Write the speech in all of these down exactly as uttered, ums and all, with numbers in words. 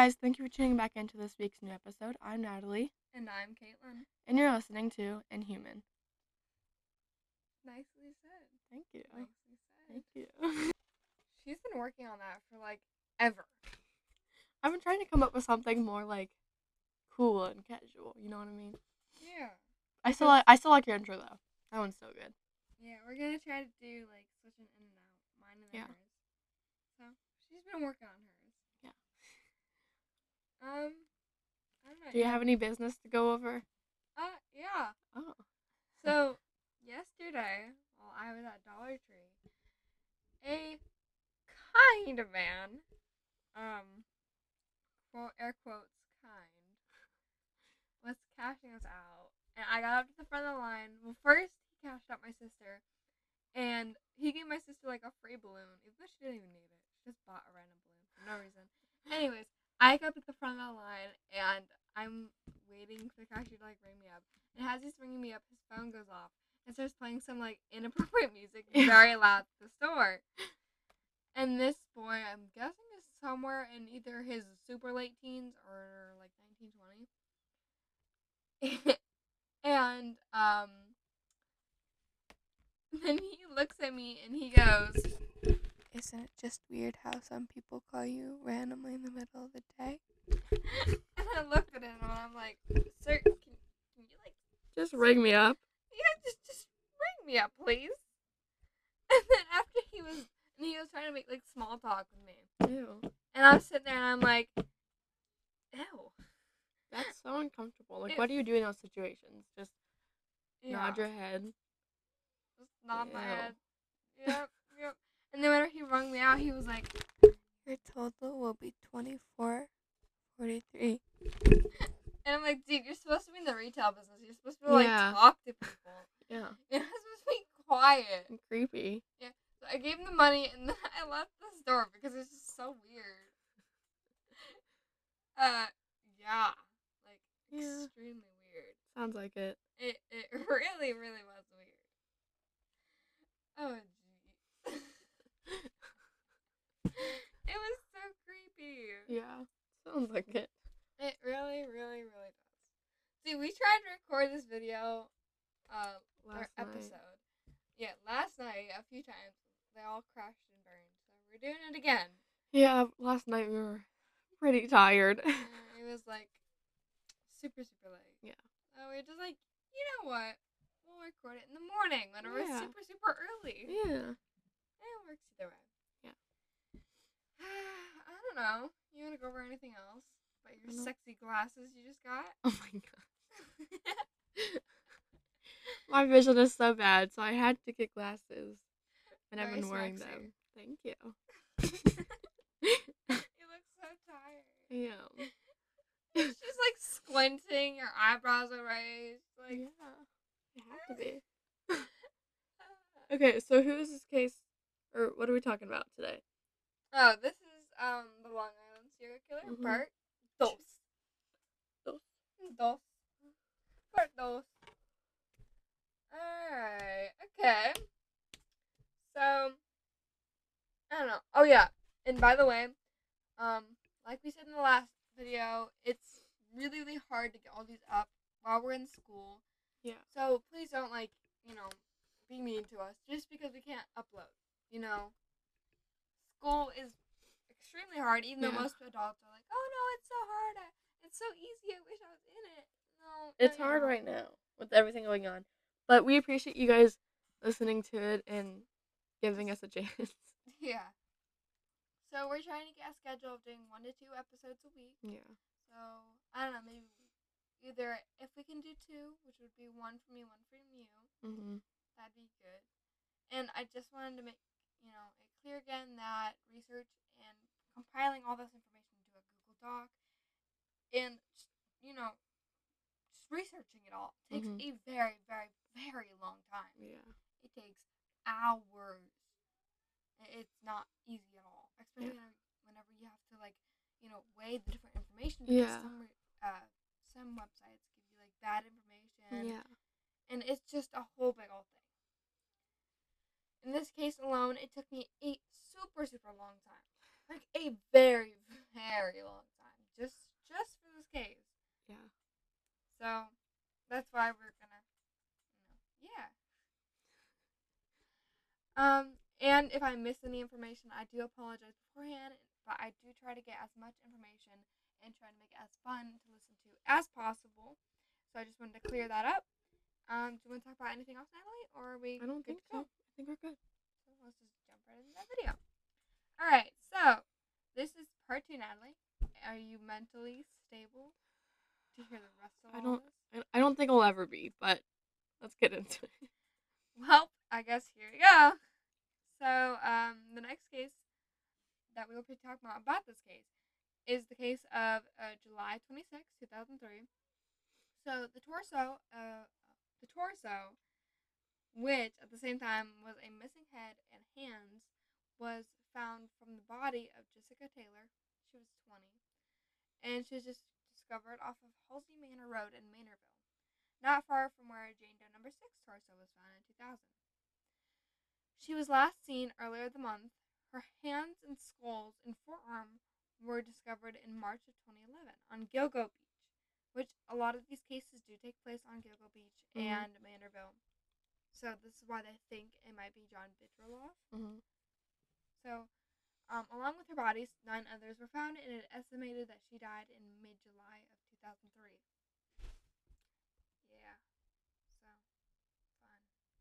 guys, thank you for tuning back into this week's new episode. I'm Natalie, And I'm Caitlin. and you're listening to Inhuman. Nicely said. Thank you. Nicely said. Thank you. She's been working on that for like ever. I've been trying to come up with something more like cool and casual. You know what I mean? Yeah. I still like I still like your intro though. That one's so good. Yeah, we're gonna try to do like switching in and out, mine and then Yeah. hers. So she's been working on hers. Yeah. Um, I don't know. Do you have any business to go over? Uh, yeah. Oh. So yesterday, while I was at Dollar Tree, a kind man, um, quote air quotes kind, was cashing us out, and I got up to the front of the line. Well, first he cashed out my sister, and he gave my sister like a free balloon, even though she didn't even need it. She just bought a random balloon for no reason. Anyways, I got up at the front of the line, and I'm waiting for the cashier to like ring me up. And as he's ringing me up, his phone goes off and starts playing some like inappropriate music very loud at the store. And this boy, I'm guessing, is somewhere in either his super late teens or like nineteen, twenty. And um, then he looks at me and he goes, "Isn't it just weird how some people call you randomly in the middle of the day?" And I looked at him and I'm like, "Sir, can, can you like Just ring me up. yeah, just just ring me up, please." And then after he was, and he was trying to make like small talk with me, Ew. and I was sitting there and I'm like, "Ew." That's so uncomfortable. Like, It- what do you do in those situations? Just Yeah, nod your head. just nod my Ew. head. Yep, yep. And then whenever he rung me out, he was like, "Your total will be twenty-four forty-three." And I'm like, "Dude, you're supposed to be in the retail business. You're supposed to like Yeah. talk to people. Yeah. You're not supposed to be quiet." And creepy. So I gave him the money and then I left the store because it's just so weird. Uh, yeah, like Yeah. extremely weird. Sounds like it. It it really really was weird. Oh gee. It was so creepy. Yeah. Sounds like it. It really, really, really does. See, we tried to record this video, uh, our Last night. episode. Yeah, last night a few times. They all crashed and burned, so we're doing it again. Yeah, last night we were pretty tired. Uh, it was like super, super late. Yeah. So we're just like, you know what? We'll record it in the morning when we're Yeah. super, super early. Yeah. It works either way. Yeah. I don't know. You want to go over anything else about your I don't- sexy glasses you just got? Oh my god. My vision is so bad, so I had to get glasses. And I've Very been wearing sexy. them. Thank you. You look so tired. Yeah. She's like squinting, her eyebrows are raised. Like, Yeah. It have to be. Okay, so who is this case, or what are we talking about today? oh, this is um the Long Island serial killer, Mhm. part dos. Dos. Dos. Part dos. Alright, okay. So, I don't know. Oh, yeah. And by the way, um, like we said in the last video, it's really, really hard to get all these up while we're in school. Yeah. So please don't, like, you know, be mean to us just because we can't upload. You know, school is extremely hard, even though Yeah. most adults are like, "Oh no, it's so hard. I, it's so easy. I wish I was in it." No, It's no, you're hard not. right now with everything going on. But we appreciate you guys listening to it and giving us a chance. Yeah. So we're trying to get a schedule of doing one to two episodes a week. Yeah. So I don't know, maybe either if we can do two, which would be one from me, one from you, Mhm. that'd be good. And I just wanted to make you know it clear again that research and compiling all this information into a Google Doc and just, you know just researching it all takes Mhm. a very, very, very long time. Yeah. It takes hours. I- It's not easy at all, especially Yeah. whenever, whenever you have to like, you know, weigh the different information because Yeah. some re- uh some websites give you like bad information, Yeah. and it's just a whole big old thing. In this case alone, it took me a super, super long time, like a very, very long time, just just for this case. Yeah. So that's why we're gonna, you know, yeah. Um, and if I miss any information, I do apologize beforehand. But I do try to get as much information and try to make it as fun to listen to as possible. So I just wanted to clear that up. Um, do you want to talk about anything else, Natalie, or are we? I don't good think to go? so. I think we're good. So let's just jump right into that video. All right, so this is part two, Natalie. Are you mentally stable to hear the rest of I all don't. this? I, I don't think I'll ever be, but let's get into it. Well, I guess here we go. So, um, the next case that we will be talking about about this case is the case of uh, July twenty-sixth, two thousand three. So the torso, uh, the torso, which at the same time was a missing head and hands, was found from the body of Jessica Taylor. She was twenty, and she was just discovered off of Halsey Manor Road in Manorville, not far from where Jane Doe number six torso was found in two thousand. She was last seen earlier the month. Her hands and skulls and forearm were discovered in March of twenty eleven on Gilgo Beach, which a lot of these cases do take place on Gilgo Beach Mhm. and Manorville. So this is why they think it might be John Bidroloff. Mm-hmm. So, um, along with her bodies, nine others were found, and it estimated that she died in mid-July of two thousand three. Yeah. So, fun.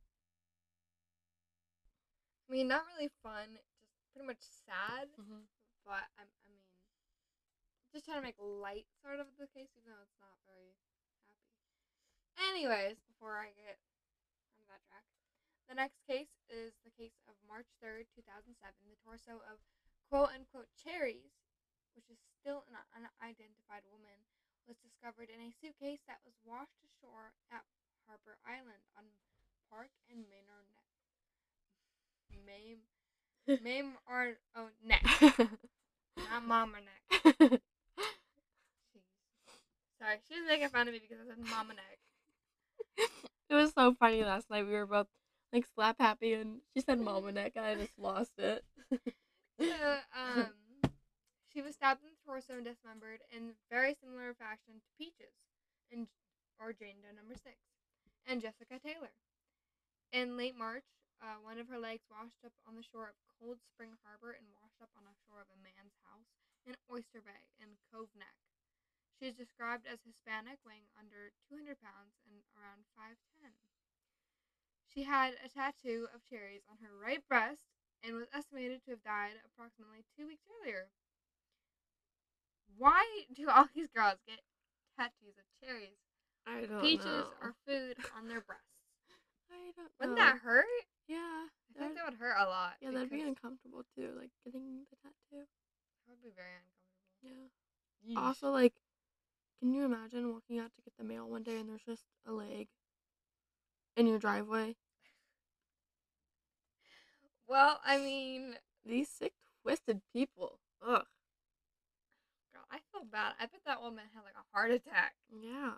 I mean, not really fun, just pretty much sad. Mm-hmm. But I'm, I mean, just trying to make light sort of the case, even though it's not very happy. Anyways, before I get on that track, the next case is the case of March third, two thousand seven. The torso of quote unquote Cherries, which is still an unidentified woman, was discovered in a suitcase that was washed ashore at Harper Island on Park and Manor Neck. Mame, Mame or oh neck, not mom or neck. Jeez. Sorry, she was making fun of me because I said mama neck. It was so funny last night. We were both like slap happy, and she said mama neck, and I just lost it. So, um, she was stabbed in the torso and dismembered in very similar fashion to Peaches, and or Jane Doe number six, and Jessica Taylor. In late March, uh, one of her legs washed up on the shore of Cold Spring Harbor and washed up on the shore of a man's house in Oyster Bay in Cove Neck. She is described as Hispanic, weighing under two hundred pounds and around five ten. She had a tattoo of cherries on her right breast and was estimated to have died approximately two weeks earlier. Why do all these girls get tattoos of cherries, I don't peaches, know. or food on their breasts? I don't know. Wouldn't that hurt? Yeah. I think that would hurt a lot. Yeah, that'd be because uncomfortable too, like getting the tattoo. That would be very uncomfortable. Yeah. Yeesh. Also, like, can you imagine walking out to get the mail one day and there's just a leg in your driveway? Well, I mean, These sick, twisted people. Ugh. girl, I feel bad. I bet that woman had like a heart attack. Yeah.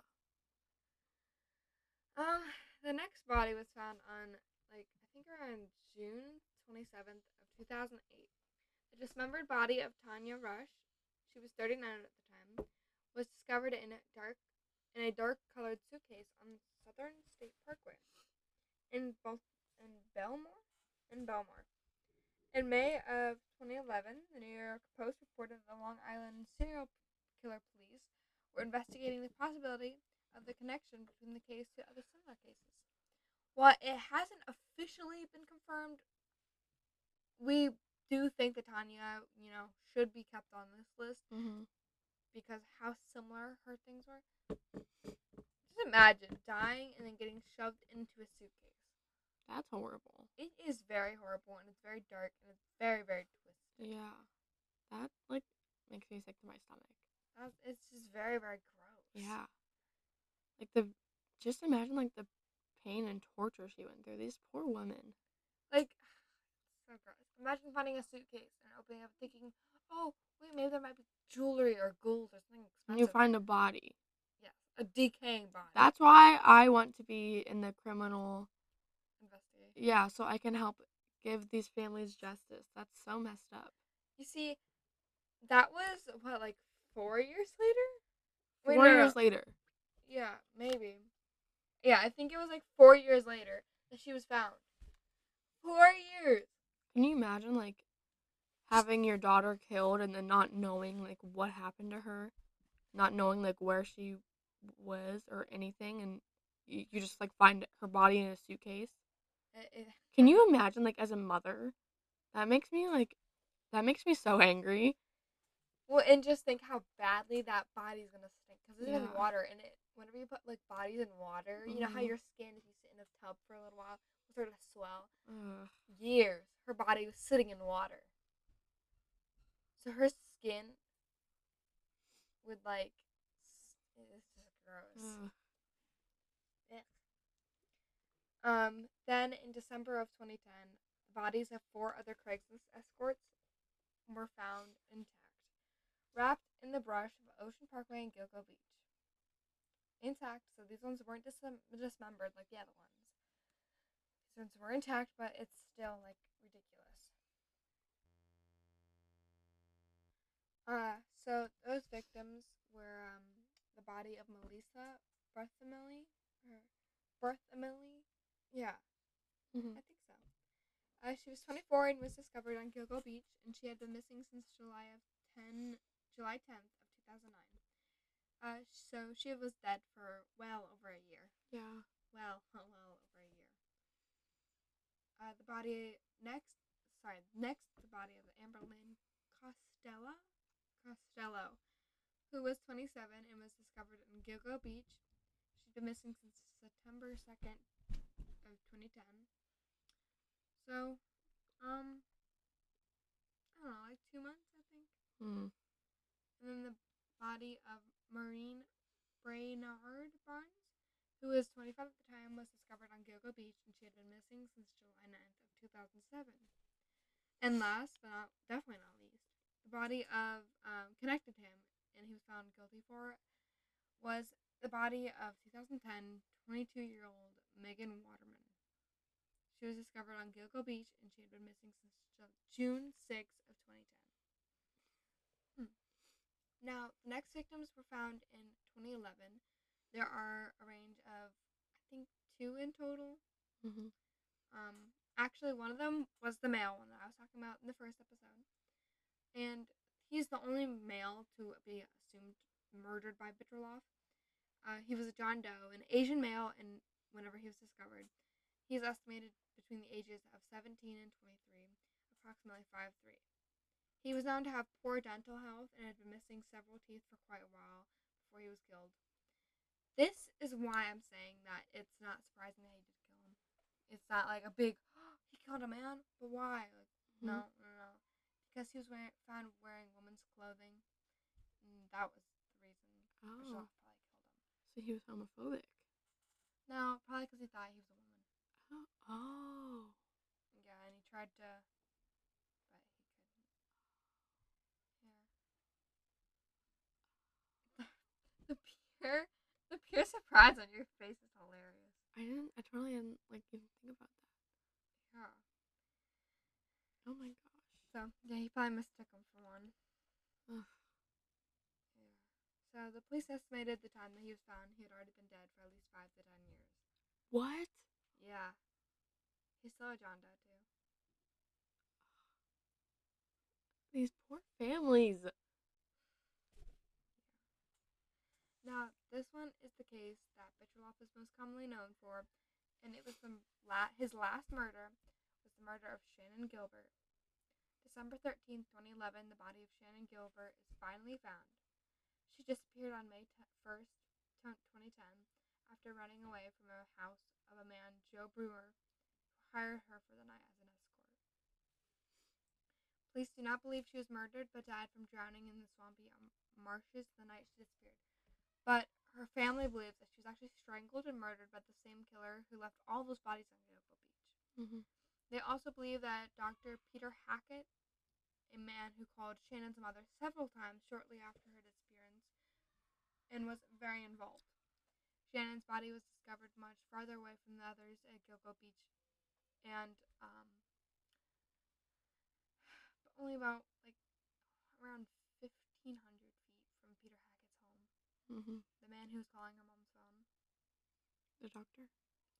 Um, the next body was found on, like, I think around June twenty-seventh of two thousand eight. The dismembered body of Tanya Rush, she was thirty-nine at the time, was discovered in a dark, in a dark-colored suitcase on Southern State Parkway in both in Belmore, in Belmore. In May of twenty eleven, the New York Post reported that the Long Island serial killer police were investigating the possibility of the connection between the case to other similar cases. While it hasn't officially been confirmed, we do think that Tanya, you know, should be kept on this list Mm-hmm. because how similar her things were. Just imagine dying and then getting shoved into a suitcase. That's horrible. It is very horrible, and it's very dark, and it's very, very twisted. Yeah. That, like, makes me sick to my stomach. That's, it's just very, very gross. Yeah. Like, the, just imagine, like, the pain and torture she went through. These poor women. Like, so gross. Imagine finding a suitcase and opening up thinking, oh, wait, maybe there might be jewelry or gold or something expensive. And you find a body. Yes, a decaying body. That's why I want to be in the criminal investigation. Yeah, so I can help give these families justice. That's so messed up. You see, that was, what, like four years later? Wait, Four no, no. years later. Yeah, maybe. Yeah, I think it was like four years later that she was found. Four years. Can you imagine, like, having your daughter killed and then not knowing, like, what happened to her? Not knowing, like, where she was or anything, and you, you just, like, find her body in a suitcase? It, it, Can you imagine, like, as a mother? That makes me, like, that makes me so angry. Well, and just think how badly that body's gonna stink because it's in Yeah. water, and it whenever you put like bodies in water, you know how Mhm. your skin, if you sit in a tub for a little while, will sort of swell. Ugh. Years, her body was sitting in water, so her skin would like. s- It's just gross. Ugh. Um. Then in December of twenty ten, the bodies of four other Craigslist escorts were found intact, wrapped in the brush of Ocean Parkway and Gilgo Beach. Intact, so these ones weren't dis- dismembered like the other ones. These ones were intact, but it's still like ridiculous. Uh, so those victims were um, the body of Melissa Bartholomew, or Bartholomew, yeah, Mhm. I think so. Uh, she was twenty-four and was discovered on Gilgo Beach, and she had been missing since July of ten, July tenth of two thousand nine. Uh, so she was dead for well over a year. Yeah. Well, well, well over a year. Uh, the body next, sorry, next the body of Amber Lynn Costello, Costello, who was twenty-seven and was discovered in Gilgo Beach. She's been missing since September second of twenty ten. So, um, I don't know, like two months, I think. Mm. And then the body of Maureen Brainard Barnes, who was twenty-five at the time, was discovered on Gilgo Beach, and she had been missing since July ninth of two thousand seven. And last, but not definitely not least, the body of um, connected to him, and he was found guilty for it, was the body of twenty ten twenty-two-year-old Megan Waterman. She was discovered on Gilgo Beach, and she had been missing since June sixth of twenty ten. Hmm. Now, the next victims were found in twenty eleven. There are a range of, I think, two in total. Mhm. Um, actually, one of them was the male one that I was talking about in the first episode, and he's the only male to be assumed murdered by Bitrolov. Uh, he was a John Doe, an Asian male, and whenever he was discovered, he is estimated between the ages of seventeen and twenty-three, approximately five foot three. He was known to have poor dental health and had been missing several teeth for quite a while before he was killed. This is why I'm saying that it's not surprising that he did kill him. It's not like a big, oh, he killed a man, but why? Like, Mhm. no, no, no. Because he was wearing, found wearing women's clothing, and that was the reason Oh. Bischoff probably killed him. So he was homophobic. No, probably because he thought he was a woman. Oh. Oh. Yeah, and he tried to, but he couldn't. Yeah. The pure, the pure surprise on your face is hilarious. I didn't. I totally didn't like even think about that. Yeah. Oh my gosh. So yeah, he probably mistook him for one. Ugh. Yeah. So the police estimated the time that he was found, he had already been dead for at least five to ten years. What? Yeah. He's still a John Doe too. These poor families. Now, this one is the case that Bitrolov is most commonly known for, and it was the la- his last murder was the murder of Shannon Gilbert. December thirteenth, twenty eleven, the body of Shannon Gilbert is finally found. She disappeared on May first, twenty ten, after running away from a house of a man, Joe Brewer, who hired her for the night as an escort. Police do not believe she was murdered, but died from drowning in the swampy marshes the night she disappeared. But her family believes that she was actually strangled and murdered by the same killer who left all those bodies on Gilgo Beach. Mm-hmm. They also believe that Doctor Peter Hackett, a man who called Shannon's mother several times shortly after her disappearance, and was very involved. Shannon's body was discovered much farther away from the others at Gilgo Beach, and um, only about like around fifteen hundred feet from Mhm. The man who was calling her mom's phone. The doctor.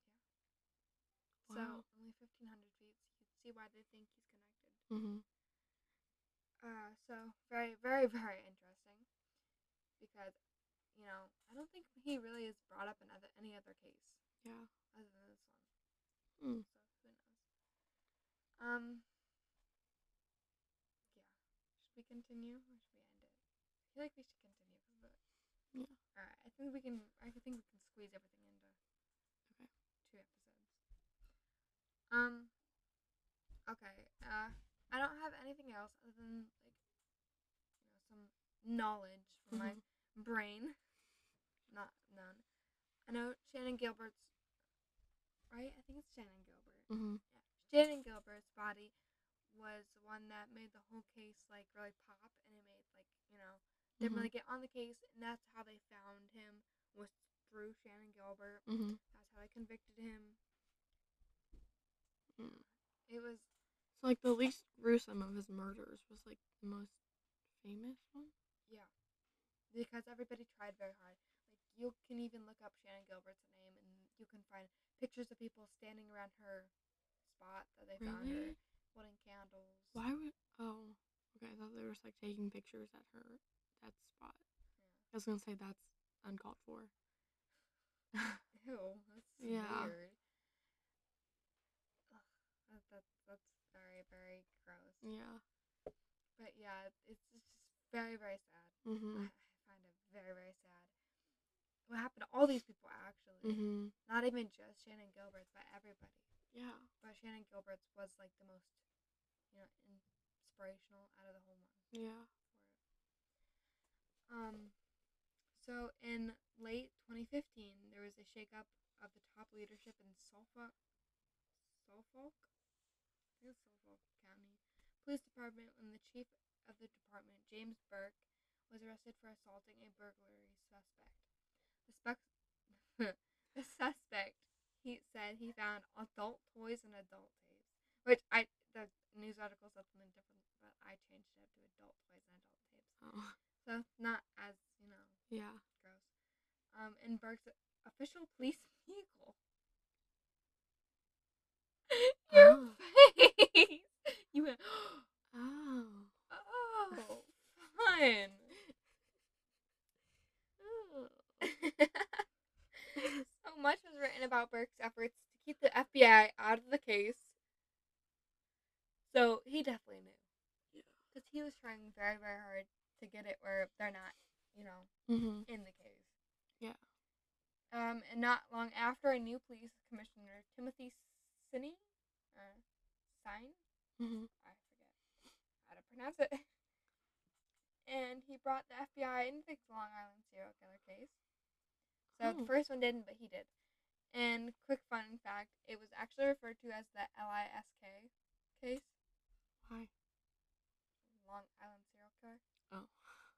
So Wow. only fifteen hundred feet. So you can see why they think he's connected. Mhm. Uh, so very, very, very interesting. Because, you know, I don't think he really is brought up in other any other case Yeah. other than this one. Mm. So who knows? Um. Yeah. Should we continue or should we end it? I feel like we should continue because the. Yeah. All right. I think we can. I think we can squeeze everything into. Okay. Two episodes. Um. Okay. Uh. I don't have anything else other than like, you know, some knowledge from my Mhm. brain. Not none. I know Shannon Gilbert's. Right. I think it's Shannon Gilbert. Mhm. Yeah. Shannon Gilbert's body was the one that made the whole case like really pop, and it made like, you know, didn't Mhm. really get on the case, and that's how they found him, was through Shannon Gilbert. Mhm. That's how they convicted him. Mm. It was So like the least gruesome of his murders was like the most famous one. yeah, because everybody tried very hard. Like you can even look up Shannon Gilbert's name, and you can find pictures of people standing around her spot that they found her, Really? holding candles. Why would? Oh, okay. I thought they were just like taking pictures at her that spot. Yeah. I was gonna say that's uncalled for. Ew, that's Yeah. weird. Ugh, that, that, that's very, very gross. Yeah. But yeah, it's, it's just very, very sad. Mhm. I, I find it very, very sad. What happened to all these people, actually? Mhm. Not even just Shannon Gilbert's, but everybody. Yeah. But Shannon Gilbert's was like the most, you know, inspirational out of the whole one. Yeah. Um, so in late twenty fifteen, there was a shakeup of the top leadership in Suffolk, Suffolk, I think it's Suffolk County Police Department when the chief of the department, James Burke, was arrested for assaulting a burglary suspect. The, spec- the suspect, he said he found adult toys and adult tapes, which I the news article said something different, but I changed it to adult toys and adult tapes. Oh. So not as, you know, Yeah. gross. Um, in Burke's official police vehicle. Your Oh. face. You went. Oh. Oh, fun. So much was written about Burke's efforts to keep the F B I out of the case. So he definitely knew. Yeah. Because he was trying very, very hard to get it where they're not, you know, Mhm. in the case. Yeah. Um, and not long after, a new police commissioner, Timothy Sine, uh, Sine, Mhm. I forget how to pronounce it. And he brought the F B I into the Long Island serial killer case. So Oh. the first one didn't, but he did. And quick fun fact, it was actually referred to as the L I S K case. Why? Long Island serial killer. Oh.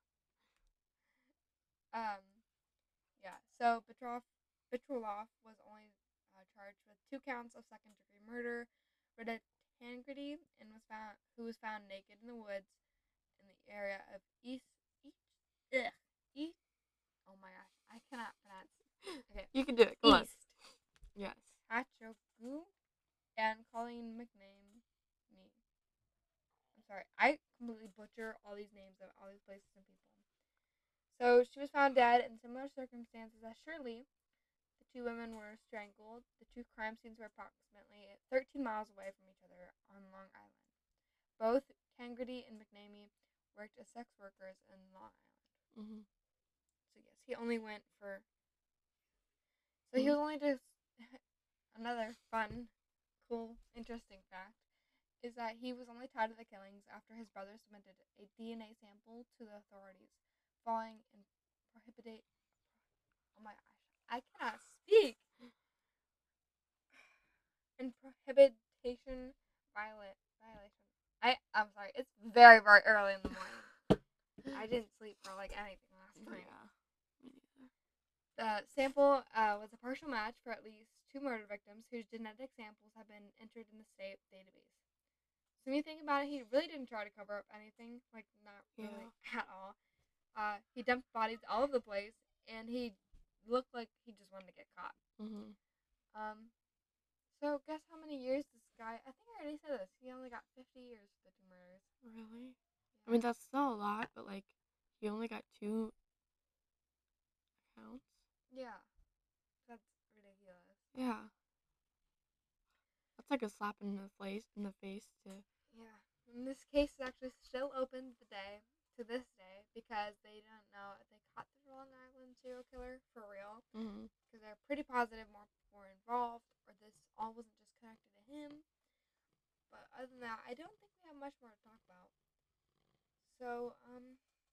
Um, yeah. So Petrov, Petrolov was only uh, charged with two counts of second degree murder. Rita Tangrady and was found who was found naked in the woods in the area of East East ugh, East. Oh my gosh, I cannot pronounce. Okay, You can do it. Come East on. Yes. Hachogu and Colleen McName. Me. I'm sorry, I completely butcher all these names of all these places and people. So she was found dead in similar circumstances as Shirley. The two women were strangled. The two crime scenes were approximately thirteen miles away from each other on Long Island. Both Tangrady and McNamee worked as sex workers in Long Island. Mhm. So yes, he only went for. So Mhm. he was only just another fun, cool, interesting fact is that he was only tied to the killings after his brother submitted a D N A sample to the authorities, falling in prohibited. Oh my gosh, I cannot speak. In prohibition violent violation. I I'm sorry. It's very very early in the morning. I didn't sleep for like anything last night. Yeah. Me neither. The sample uh, was a partial match for at least two murder victims whose genetic samples have been entered in the state database. So when you think about it, he really didn't try to cover up anything, like not really Yeah. at all. Uh, he dumped bodies all over the place, and he looked like he just wanted to get caught. Mhm. Um, so guess how many years this guy? I think I already said this. He only got fifty years for the two murders. Really? I Yeah. mean, that's still a lot, but like, he only got two counts. Yeah, that's ridiculous. Yeah. That's like a slap in the face in the face to. Yeah, and this case is actually still open today to this day because they don't know if they caught the Long Island serial killer for real. Mhm. Because they're pretty positive more people were involved, or this all wasn't just connected to him. But other than that, I don't think we have much more to talk about. So, um,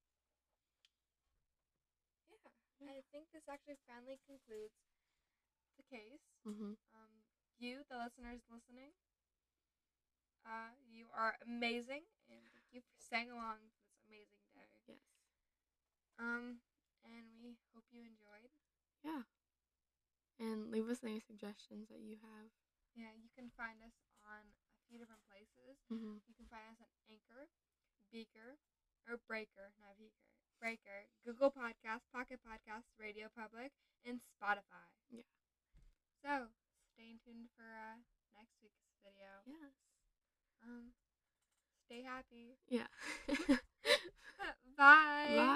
yeah, Yeah. I think this actually finally concludes the case. Mhm. Um, you, the listeners listening, uh, you are amazing, and thank you for staying along this amazing day. Yes. Um, and we hope you enjoyed. Yeah. And leave us any suggestions that you have. Yeah, you can find us on a few different places. Mhm. You can find us on Anchor, Beaker, or Breaker, not Beaker, Breaker, Google Podcasts, Pocket Casts, Radio Public, and Spotify. Yeah. So, stay tuned for uh, next week's video. Yes. Um, stay happy. Yeah. Bye. Bye.